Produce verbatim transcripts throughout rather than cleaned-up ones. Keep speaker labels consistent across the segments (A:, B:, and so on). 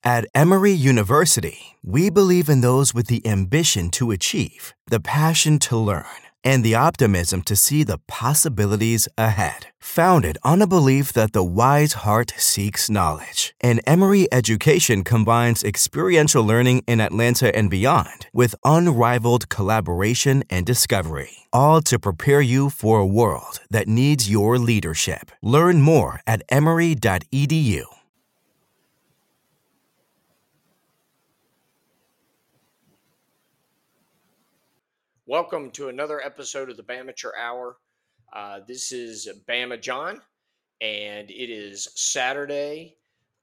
A: At Emory University, we believe in those with the ambition to achieve, the passion to learn, and the optimism to see the possibilities ahead. Founded on a belief that the wise heart seeks knowledge, and Emory education combines experiential learning in Atlanta and beyond with unrivaled collaboration and discovery, all to prepare you for a world that needs your leadership. Learn more at emory dot e d u.
B: Welcome to another episode of the Bamateur Hour. Uh, this is Bama John, and it is Saturday,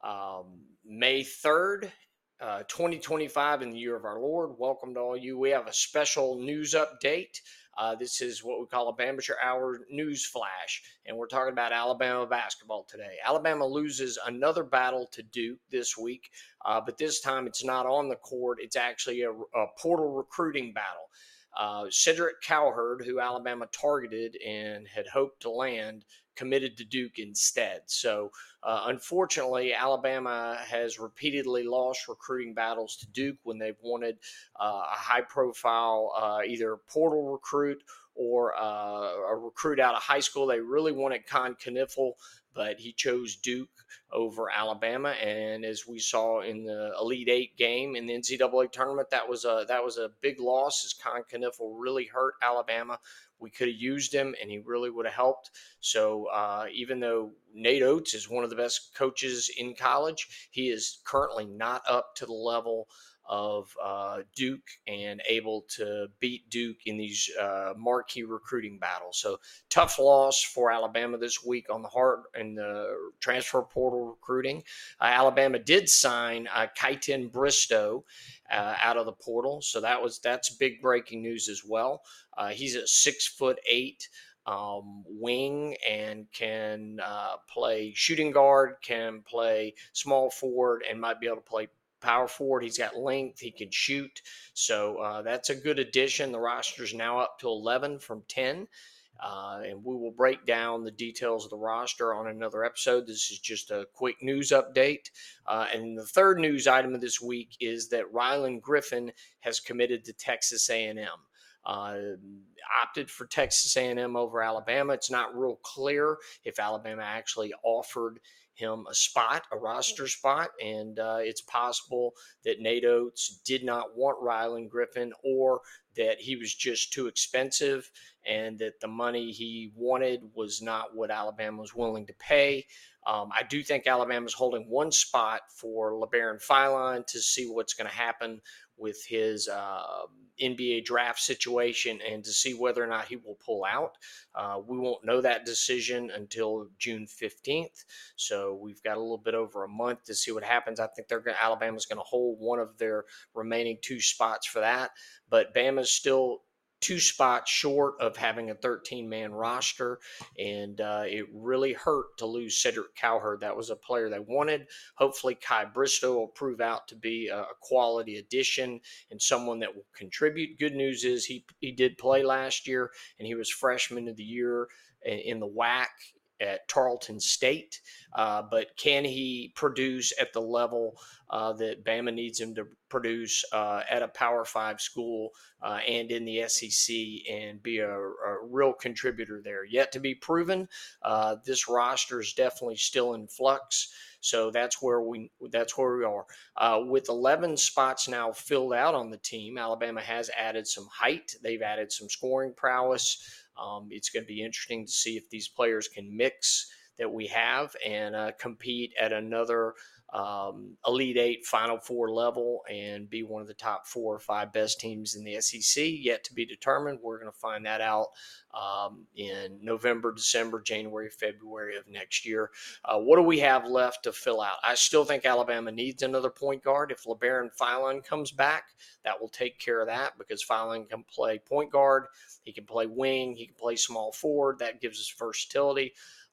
B: um, May third, uh, twenty twenty-five, in the year of our Lord. Welcome to all you. We have a special news update. Uh, this is what we call a Bamateur Hour news flash, and we're talking about Alabama basketball today. Alabama loses another battle to Duke this week, uh, but this time it's not on the court. It's actually a, a portal recruiting battle. Uh, Cedric Cowherd, who Alabama targeted and had hoped to land, committed to Duke instead. So, uh, unfortunately, Alabama has repeatedly lost recruiting battles to Duke when they've wanted uh, a high-profile uh, either portal recruit or uh, a recruit out of high school. They really wanted Con Kniffel, but he chose Duke over Alabama. And as we saw in the Elite Eight game in the N C double A tournament, that was a that was a big loss, as Con Kniffel really hurt Alabama. We could have used him, and he really would have helped. So uh, even though Nate Oates is one of the best coaches in college, he is currently not up to the level of uh, Duke and able to beat Duke in these uh, marquee recruiting battles. So tough loss for Alabama this week on the heart and the transfer portal recruiting. Uh, Alabama did sign uh, Kyten Bristow uh, out of the portal, so that was that's big breaking news as well. Uh, he's a six foot eight. Um, wing and can uh, play shooting guard, can play small forward, and might be able to play power forward. He's got length. He can shoot. So uh, that's a good addition. The roster is now up to eleven from ten. Uh, and we will break down the details of the roster on another episode. This is just a quick news update. Uh, and the third news item of this week is that Rylan Griffin has committed to Texas A and M. Uh, opted for Texas A and M over Alabama. It's not real clear if Alabama actually offered him a spot, a roster spot, and uh, it's possible that Nate Oates did not want Rylan Griffin, or that he was just too expensive and that the money he wanted was not what Alabama was willing to pay. Um, I do think Alabama's holding one spot for LeBaron Philon to see what's going to happen with his uh, N B A draft situation and to see whether or not he will pull out. Uh, we won't know that decision until June fifteenth. So we've got a little bit over a month to see what happens. I think they're going Alabama's going to hold one of their remaining two spots for that. But Bama's still two spots short of having a thirteen-man roster, and uh, it really hurt to lose Cedric Cowherd. That was a player they wanted. Hopefully Kai Bristow will prove out to be a quality addition and someone that will contribute. Good news is he, he did play last year, and he was freshman of the year in the W A C at Tarleton State, uh, but can he produce at the level uh, that Bama needs him to produce uh, at a Power Five school uh, and in the S E C and be a, a real contributor there? Yet to be proven. Uh, this roster is definitely still in flux. So that's where we that's where we are. Uh, with eleven spots now filled out on the team, Alabama has added some height. They've added some scoring prowess. Um, it's going to be interesting to see if these players can mix that we have and uh, compete at another um, Elite Eight, Final Four level and be one of the top four or five best teams in the S E C. Yet to be determined. We're going to find that out um, in November, December, January, February of next year. Uh, what do we have left to fill out? I still think Alabama needs another point guard. If LeBaron Philon comes back, that will take care of that because Philon can play point guard. He can play wing. He can play small forward. That gives us versatility.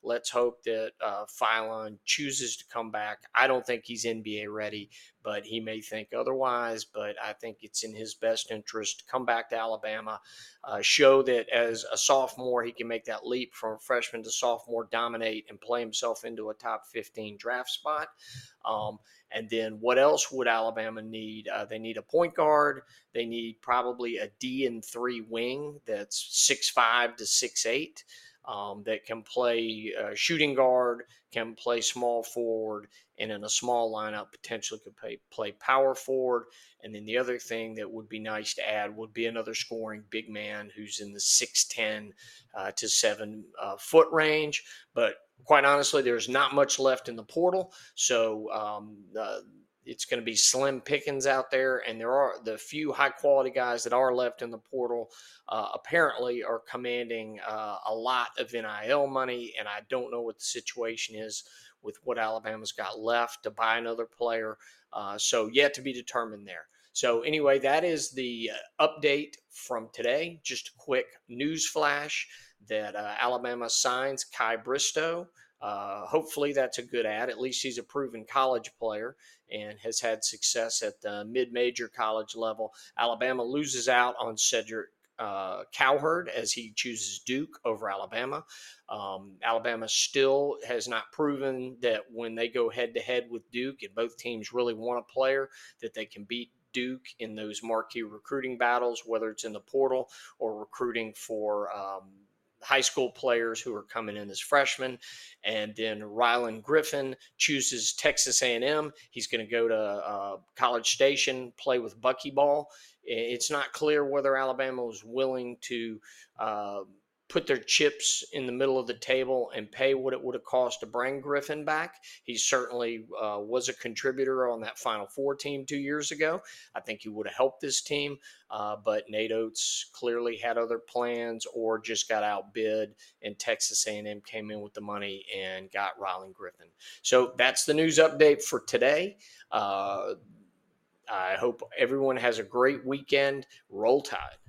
B: Let's hope that uh, Philon chooses to come back. I don't think he's N B A ready, but he may think otherwise. But I think it's in his best interest to come back to Alabama, uh, show that as a sophomore he can make that leap from freshman to sophomore, dominate, and play himself into a top fifteen draft spot. Um, and then what else would Alabama need? Uh, they need a point guard. They need probably a D and three wing that's six five to six eight. Um, that can play uh, shooting guard, can play small forward, and in a small lineup potentially could play, play power forward. And then the other thing that would be nice to add would be another scoring big man who's in the six ten uh, to seven uh, foot range. But quite honestly, there's not much left in the portal. So um, uh, it's going to be slim pickings out there. And there are the few high quality guys that are left in the portal uh, apparently are commanding uh, a lot of N I L money. And I don't know what the situation is with what Alabama's got left to buy another player. Uh, so yet to be determined there. So anyway, that is the update from today. Just a quick news flash that uh, Alabama signs Kai Bristow. Uh, hopefully that's a good ad. At least he's a proven college player and has had success at the mid-major college level. Alabama loses out on Cedric uh, Cowherd as he chooses Duke over Alabama. Um, Alabama still has not proven that when they go head-to-head with Duke and both teams really want a player, that they can beat Duke in those marquee recruiting battles, whether it's in the portal or recruiting for um, high school players who are coming in as freshmen. And then Rylan Griffin chooses Texas A and M. He's going to go to uh, College Station, play with Buckyball. It's not clear whether Alabama was willing to uh, put their chips in the middle of the table and pay what it would have cost to bring Griffin back. He certainly uh, was a contributor on that Final Four team two years ago. I think he would have helped this team, uh, but Nate Oates clearly had other plans or just got outbid, and Texas A and M came in with the money and got Rylan Griffin. So that's the news update for today. Uh, I hope everyone has a great weekend. Roll Tide.